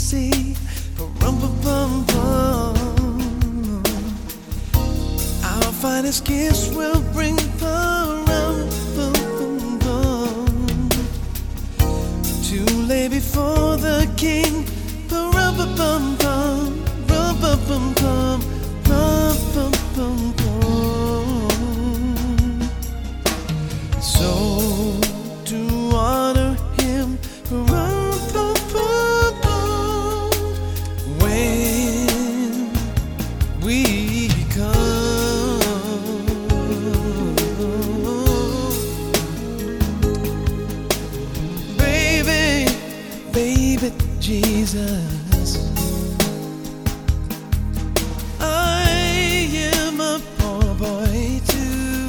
easy. Rum bum bum bum. Our finest gifts will bring the rum bum bum bum to lay before the king. Rum bum bum bum, rum bum bum bum, rum bum bum bum. So to honor him, rum bum bum bum, when we come, baby, baby Jesus, I am a poor boy too.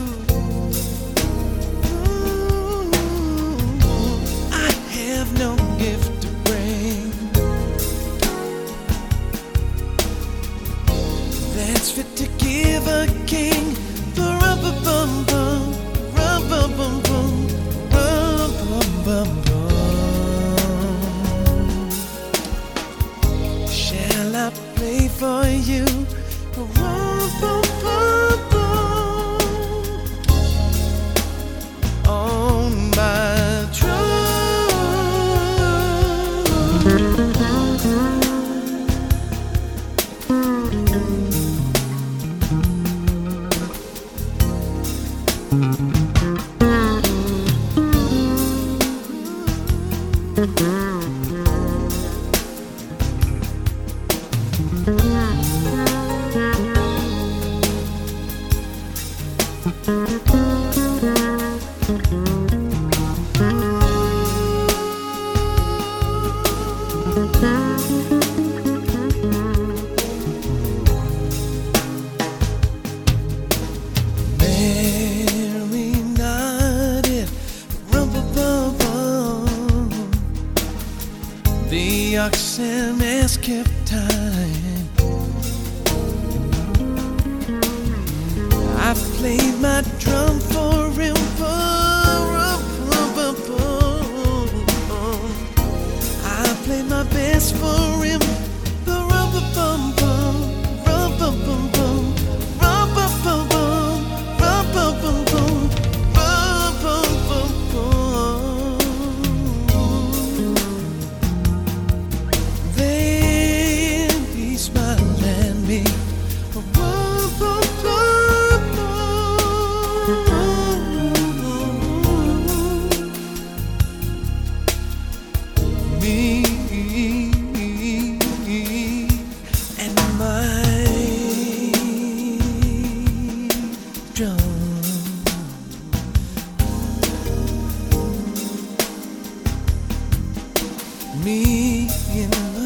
I have no gift to bring that's fit to give a king. The rum-bum-bum, rum-bum-bum-bum, rum-bum-bum-bum. Shall I play for you? Rum-bum-bum-bum, on my drum. Mary nodded, rum-bum-bum-bum. The oxen has kept time. I played my drum for him, rum-bum-bum-bum. I played my best for him, the rum-bum-bum-bum, rum-bum-bum-bum, rum-bum-bum-bum, rum-bum-bum-bum, rum-bum-bum-bum. Then he smiled at me, rum-bum-bum-bum. Me and my drum. Me and